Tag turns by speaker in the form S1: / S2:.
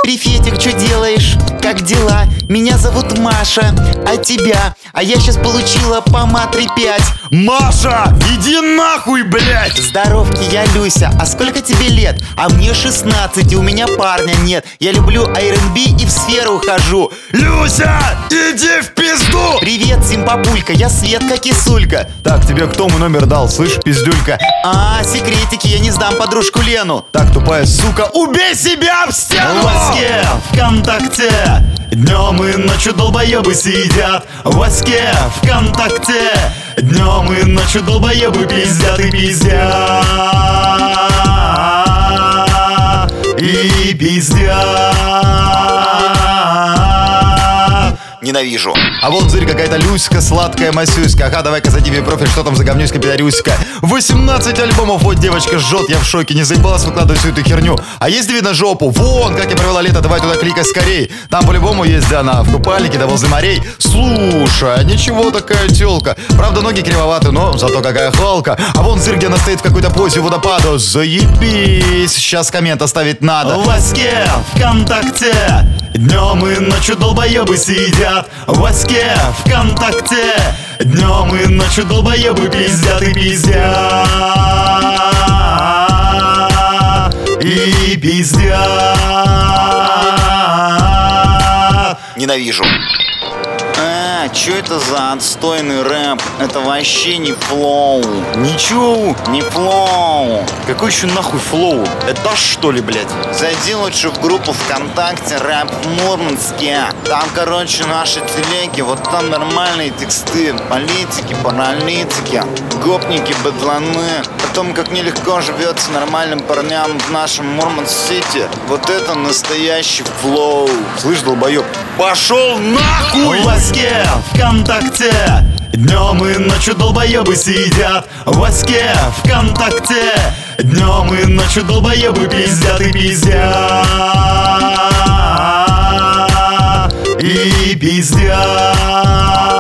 S1: Приветик, что делаешь? Как дела? Меня зовут Маша, а тебя? А я сейчас получила по матре 5.
S2: Маша, иди нахуй, блядь!
S1: Здоровки, я Люся, а сколько тебе лет? А мне 16, и у меня парня нет. Я люблю R&B и в сферу хожу.
S2: Люся, иди в пизду!
S1: Привет, Симпапулька, я Светка Кисулька.
S2: Так, тебе кто мой номер дал, слышь, пиздюлька?
S1: А, секретики, я не сдам подружку Лену.
S2: Так, тупая сука, убей себя в стену!
S1: В Ваське,
S2: ВКонтакте днем и ночью долбоебы сидят. В Ваське, ВКонтакте днем и ночью долбоебы пиздят и пиздят. И пиздят.
S1: Ненавижу.
S2: А вон, зырь, какая-то Люська, сладкая Масюська. Ага, давай-ка зайди в ее профиль, что там за говнюська пидорюська. 18 альбомов, вот девочка жжет, я в шоке. Не заебалась выкладывать всю эту херню. А есть видно жопу? Вон, как я провела лето, давай туда кликай скорей. Там по-любому есть она в купальнике, да возле морей. Слушай, а ничего такая тёлка. Правда, ноги кривоваты, но зато какая холка. А вон зырь, где она стоит в какой-то позе у водопада. Заебись, сейчас коммент оставить надо. В Ваське, ВКонтакте днем и ночью долбоебы сидят. В Ваське, ВКонтакте днем и ночью долбоебы пиздят и пиздят. И пиздят.
S1: Ненавижу. Чё это за отстойный рэп? Это вообще не флоу.
S2: Ничего.
S1: Не флоу.
S2: Какой еще нахуй флоу? Этаж, что ли, блядь?
S1: Зайди лучше в группу ВКонтакте «Рэп Мурманске». Там, короче, наши телеги, вот там нормальные тексты. Политики, паралитики, гопники, быдланы. О том, как нелегко живется нормальным парням в нашем Мурманск-Сити. Вот это настоящий флоу.
S2: Слышь, долбоеб, пошел нахуй!
S1: В Ваське,
S2: ВКонтакте днем и ночью долбоебы сидят. В Ваське, ВКонтакте днем и ночью долбоебы пиздят и пиздят. И пиздят.